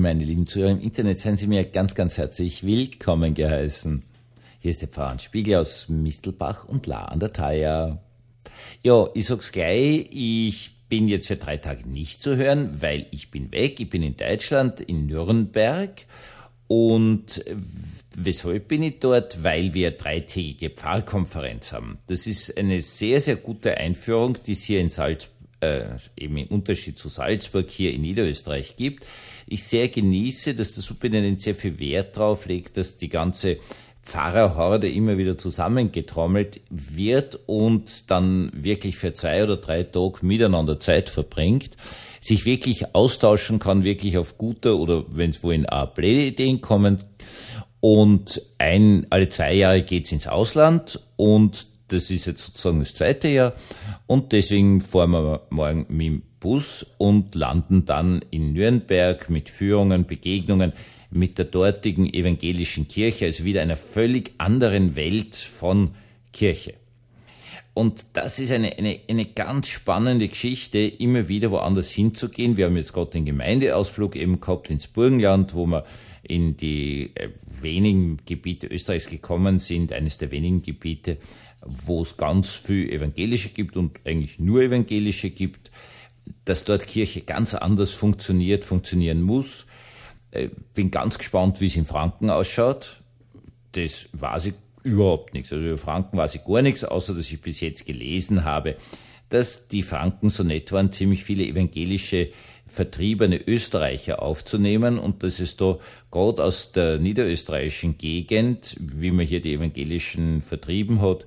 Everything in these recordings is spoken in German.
meine lieben Zuhörer im Internet, seien Sie mir ganz, ganz herzlich willkommen geheißen. Hier ist der Pfarrer Hans Spiegel aus Mistelbach und La an der Thaya. Ja, ich sag's gleich, ich bin jetzt für 3 Tage nicht zu hören, weil ich bin weg. Ich bin in Deutschland, in Nürnberg. Und weshalb bin ich dort? Weil wir 3-tägige Pfarrkonferenz haben. Das ist eine sehr, sehr gute Einführung, die es hier in Salzburg, eben im Unterschied zu Salzburg hier in Niederösterreich gibt. Ich sehr genieße, dass der Superintendent sehr viel Wert drauf legt, dass die ganze Pfarrerhorde immer wieder zusammengetrommelt wird und dann wirklich für 2 oder 3 Tage miteinander Zeit verbringt, sich wirklich austauschen kann, wirklich auf gute oder wenn es wohin auch blöde Ideen kommen. Und alle 2 Jahre geht's ins Ausland und das ist jetzt sozusagen das 2. Jahr und deswegen fahren wir morgen mit dem Bus und landen dann in Nürnberg mit Führungen, Begegnungen mit der dortigen evangelischen Kirche, also wieder einer völlig anderen Welt von Kirche. Und das ist eine ganz spannende Geschichte, immer wieder woanders hinzugehen. Wir haben jetzt gerade den Gemeindeausflug eben gehabt ins Burgenland, wo wir in die wenigen Gebiete Österreichs gekommen sind, eines der wenigen Gebiete, wo es ganz viel Evangelische gibt und eigentlich nur Evangelische gibt, dass dort Kirche ganz anders funktionieren muss. Bin ganz gespannt, wie es in Franken ausschaut. Das weiß ich überhaupt nichts. Also über Franken weiß ich gar nichts, außer dass ich bis jetzt gelesen habe, dass die Franken so nett waren, ziemlich viele evangelische vertriebene Österreicher aufzunehmen und dass es da gerade aus der niederösterreichischen Gegend, wie man hier die Evangelischen vertrieben hat,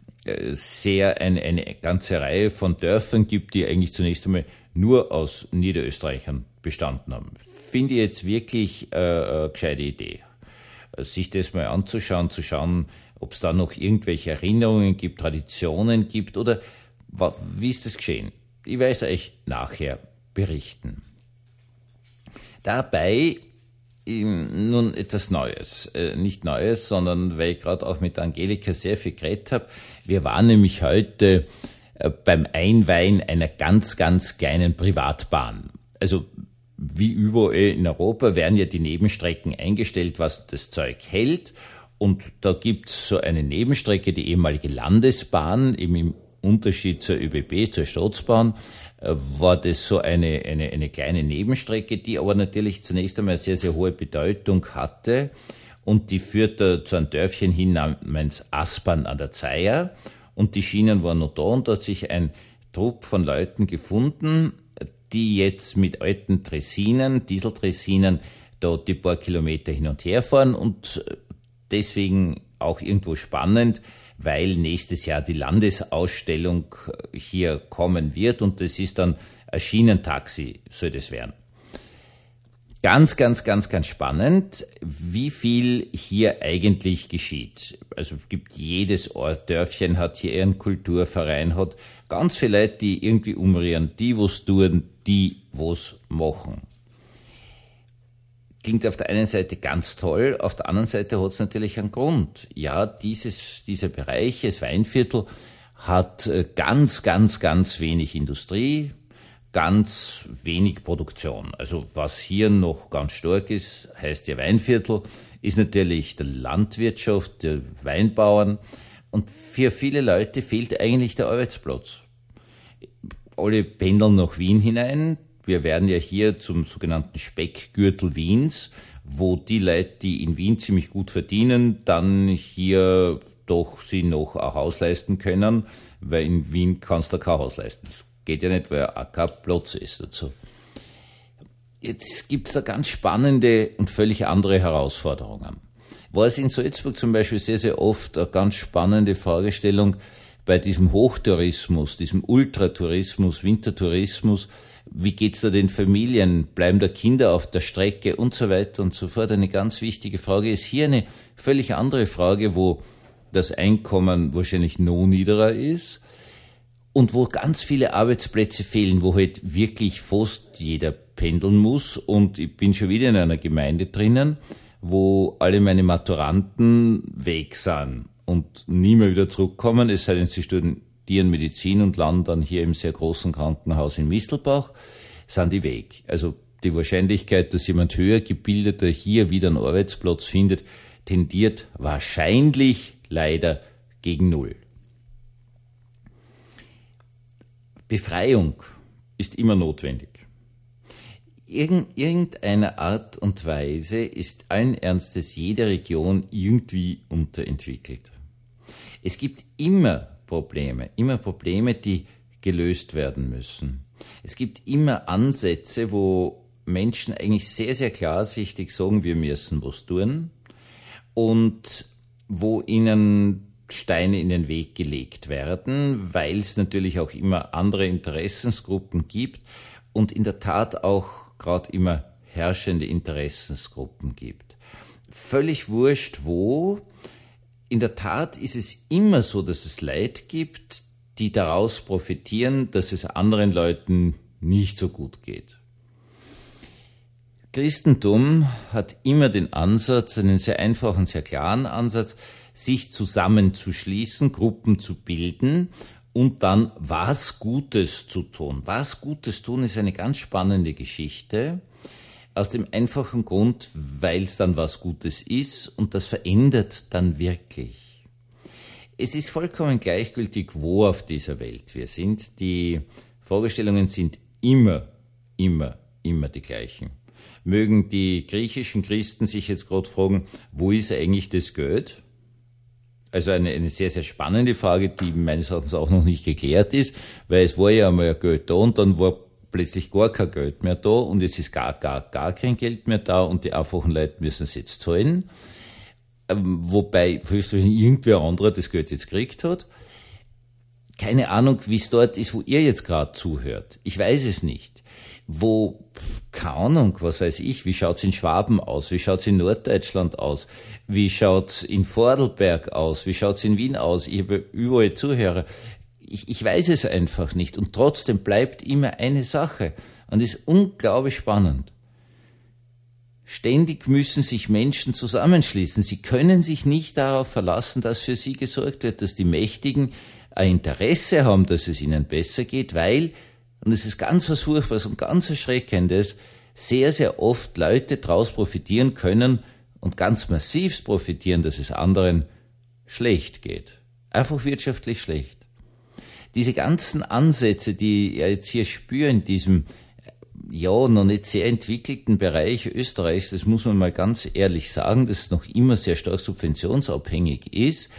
sehr eine ganze Reihe von Dörfern gibt, die eigentlich zunächst einmal nur aus Niederösterreichern bestanden haben. Finde ich jetzt wirklich eine gescheite Idee. Sich das mal anzuschauen, zu schauen, ob es da noch irgendwelche Erinnerungen gibt, Traditionen gibt oder wie ist das geschehen? Ich werde es euch nachher berichten. Dabei nun etwas Neues. Nicht Neues, sondern weil ich gerade auch mit Angelika sehr viel geredet habe. Wir waren nämlich heute beim Einweihen einer ganz, ganz kleinen Privatbahn. Also wie überall in Europa werden ja die Nebenstrecken eingestellt, was das Zeug hält. Und da gibt's so eine Nebenstrecke, die ehemalige Landesbahn, eben im Unterschied zur ÖBB, zur Staatsbahn, war das so eine kleine Nebenstrecke, die aber natürlich zunächst einmal sehr, sehr hohe Bedeutung hatte. Und die führte zu einem Dörfchen hin namens Aspern an der Thaya. Und die Schienen waren noch da und da hat sich ein Trupp von Leuten gefunden, die jetzt mit alten Draisinen, Dieseldraisinen, da die paar Kilometer hin und her fahren und deswegen auch irgendwo spannend, weil nächstes Jahr die Landesausstellung hier kommen wird und das ist dann ein Schienentaxi, soll das werden. Ganz, ganz, ganz, ganz spannend, wie viel hier eigentlich geschieht. Also es gibt jedes Ort, Dörfchen hat hier ihren Kulturverein, hat ganz viele Leute, die irgendwie umrühren, die was tun, die was machen. Klingt auf der einen Seite ganz toll, auf der anderen Seite hat es natürlich einen Grund. Ja, dieser Bereich, das Weinviertel, hat ganz, ganz, ganz wenig Industrie, ganz wenig Produktion. Also was hier noch ganz stark ist, heißt ja Weinviertel, ist natürlich der Landwirtschaft, der Weinbauern. Und für viele Leute fehlt eigentlich der Arbeitsplatz. Alle pendeln nach Wien hinein. Wir werden ja hier zum sogenannten Speckgürtel Wiens, wo die Leute, die in Wien ziemlich gut verdienen, dann hier doch sie noch ein Haus leisten können, weil in Wien kannst du kein Haus leisten. Das geht ja nicht, weil auch kein Platz ist dazu. Jetzt gibt's da ganz spannende und völlig andere Herausforderungen. War es in Salzburg zum Beispiel sehr, sehr oft eine ganz spannende Fragestellung bei diesem Hochtourismus, diesem Ultratourismus, Wintertourismus. Wie geht's da den Familien? Bleiben da Kinder auf der Strecke und so weiter und so fort? Eine ganz wichtige Frage ist hier eine völlig andere Frage, wo das Einkommen wahrscheinlich noch niedriger ist und wo ganz viele Arbeitsplätze fehlen, wo halt wirklich fast jeder pendeln muss. Und ich bin schon wieder in einer Gemeinde drinnen, wo alle meine Maturanten weg sind und nie mehr wieder zurückkommen, es sei denn, sie studieren Medizin und landen dann hier im sehr großen Krankenhaus in Mistelbach, sind die weg. Also die Wahrscheinlichkeit, dass jemand höher gebildeter hier wieder einen Arbeitsplatz findet, tendiert wahrscheinlich leider gegen Null. Befreiung ist immer notwendig. Irgendeiner Art und Weise ist allen Ernstes jede Region irgendwie unterentwickelt. Es gibt immer Probleme, die gelöst werden müssen. Es gibt immer Ansätze, wo Menschen eigentlich sehr, sehr klarsichtig sagen, wir müssen was tun und wo ihnen Steine in den Weg gelegt werden, weil es natürlich auch immer andere Interessensgruppen gibt und in der Tat auch gerade immer herrschende Interessensgruppen gibt. Völlig wurscht wo. In der Tat ist es immer so, dass es Leute gibt, die daraus profitieren, dass es anderen Leuten nicht so gut geht. Christentum hat immer den Ansatz, einen sehr einfachen, sehr klaren Ansatz, sich zusammenzuschließen, Gruppen zu bilden und dann was Gutes zu tun. Was Gutes tun ist eine ganz spannende Geschichte, aus dem einfachen Grund, weil es dann was Gutes ist und das verändert dann wirklich. Es ist vollkommen gleichgültig, wo auf dieser Welt wir sind. Die Fragestellungen sind immer die gleichen. Mögen die griechischen Christen sich jetzt gerade fragen, wo ist eigentlich das Geld? Also eine sehr, sehr spannende Frage, die meines Erachtens auch noch nicht geklärt ist, weil es war ja einmal ein Geld da und dann war plötzlich gar kein Geld mehr da und jetzt ist gar kein Geld mehr da und die einfachen Leute müssen es jetzt zahlen. Wobei höchstwahrscheinlich irgendwer anderer das Geld jetzt gekriegt hat. Keine Ahnung, wie es dort ist, wo ihr jetzt gerade zuhört. Ich weiß es nicht. Keine Ahnung, was weiß ich, wie schaut's in Schwaben aus, wie schaut's in Norddeutschland aus, wie schaut's in Vordelberg aus, wie schaut's in Wien aus, ich habe überall Zuhörer. Ich weiß es einfach nicht und trotzdem bleibt immer eine Sache und ist unglaublich spannend. Ständig müssen sich Menschen zusammenschließen. Sie können sich nicht darauf verlassen, dass für sie gesorgt wird, dass die Mächtigen ein Interesse haben, dass es ihnen besser geht, weil, und es ist ganz was Furchtbares und ganz Erschreckendes, sehr, sehr oft Leute daraus profitieren können und ganz massiv profitieren, dass es anderen schlecht geht. Einfach wirtschaftlich schlecht. Diese ganzen Ansätze, die ihr jetzt hier spüren, in diesem noch nicht sehr entwickelten Bereich Österreichs, das muss man mal ganz ehrlich sagen, dass es noch immer sehr stark subventionsabhängig ist.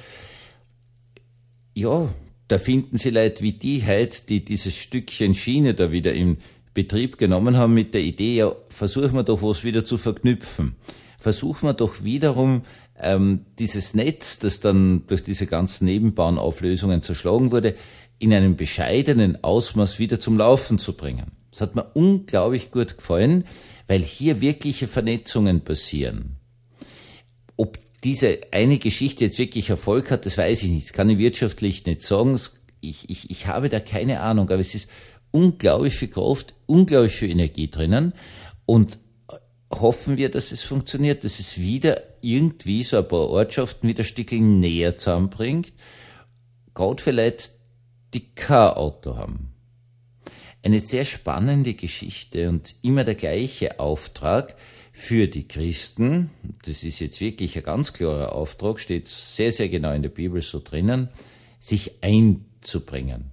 Ja, da finden Sie Leute wie die halt, die dieses Stückchen Schiene da wieder in Betrieb genommen haben mit der Idee, ja, versuchen wir doch was wieder zu verknüpfen. Versuchen wir doch wiederum dieses Netz, das dann durch diese ganzen Nebenbahnauflösungen zerschlagen wurde, in einem bescheidenen Ausmaß wieder zum Laufen zu bringen. Das hat mir unglaublich gut gefallen, weil hier wirkliche Vernetzungen passieren. Ob diese eine Geschichte jetzt wirklich Erfolg hat, das weiß ich nicht. Das kann ich wirtschaftlich nicht sagen. Ich habe da keine Ahnung, aber es ist unglaublich viel Kraft, unglaublich viel Energie drinnen und hoffen wir, dass es funktioniert, dass es wieder irgendwie so ein paar Ortschaften wieder ein Stückchen näher zusammenbringt. Gerade vielleicht die kein Auto haben. Eine sehr spannende Geschichte und immer der gleiche Auftrag für die Christen. Das ist jetzt wirklich ein ganz klarer Auftrag, steht sehr, sehr genau in der Bibel so drinnen, sich einzubringen.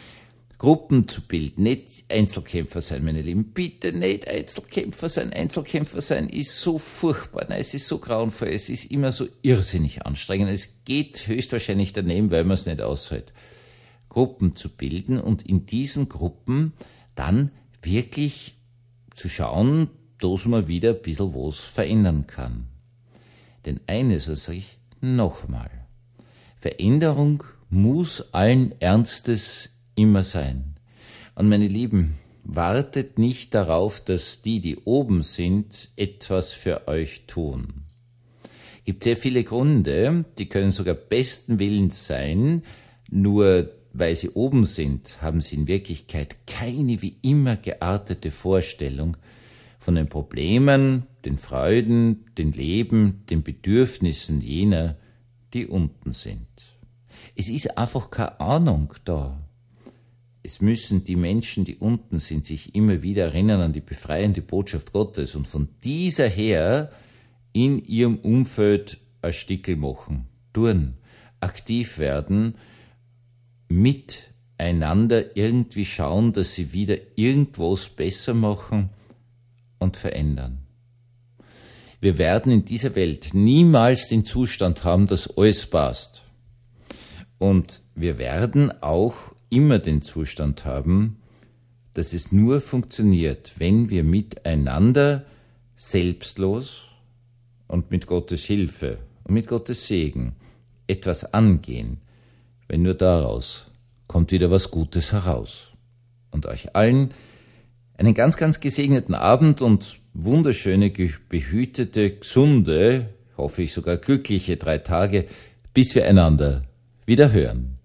Gruppen zu bilden, nicht Einzelkämpfer sein, meine Lieben, bitte nicht Einzelkämpfer sein. Einzelkämpfer sein ist so furchtbar, nein, es ist so grauenvoll, es ist immer so irrsinnig anstrengend, es geht höchstwahrscheinlich daneben, weil man es nicht aushält. Gruppen zu bilden und in diesen Gruppen dann wirklich zu schauen, dass man wieder ein bisschen was verändern kann. Denn eines sage ich nochmal, Veränderung muss allen Ernstes immer sein. Und meine Lieben, wartet nicht darauf, dass die oben sind, etwas für euch tun. Es gibt sehr viele Gründe, die können sogar besten Willens sein, nur weil sie oben sind, haben sie in Wirklichkeit keine wie immer geartete Vorstellung von den Problemen, den Freuden, den Leben, den Bedürfnissen jener, die unten sind. Es ist einfach keine Ahnung da. Es müssen die Menschen, die unten sind, sich immer wieder erinnern an die befreiende Botschaft Gottes und von dieser her in ihrem Umfeld ein Stickel machen, tun, aktiv werden, miteinander irgendwie schauen, dass sie wieder irgendwas besser machen und verändern. Wir werden in dieser Welt niemals den Zustand haben, dass alles passt. Und wir werden auch immer den Zustand haben, dass es nur funktioniert, wenn wir miteinander selbstlos und mit Gottes Hilfe und mit Gottes Segen etwas angehen, wenn nur daraus kommt wieder was Gutes heraus. Und euch allen einen ganz, ganz gesegneten Abend und wunderschöne, behütete, gesunde, hoffe ich sogar glückliche 3 Tage, bis wir einander wieder hören.